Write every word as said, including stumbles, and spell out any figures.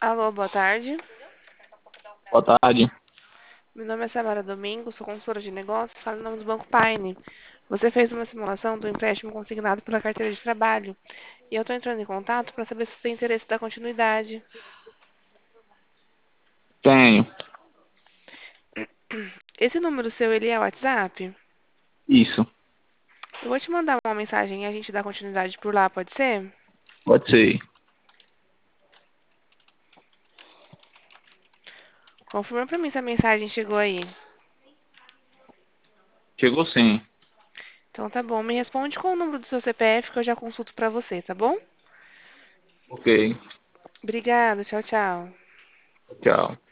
Alô, boa tarde. Boa tarde. Meu nome é Samara Domingos, sou consultora de negócios, falo em nome do Banco Paine. Você fez uma simulação do empréstimo consignado pela carteira de trabalho e eu estou entrando em contato para saber se você tem interesse da continuidade. Tenho. Esse número seu, ele é WhatsApp? Isso. Eu vou te mandar uma mensagem e a gente dá continuidade por lá, pode ser? Pode ser. Confirma para mim se a mensagem chegou aí. Chegou sim. Então tá bom, me responde com o número do seu C P F que eu já consulto para você, tá bom? Ok. Obrigada, tchau, tchau. Tchau.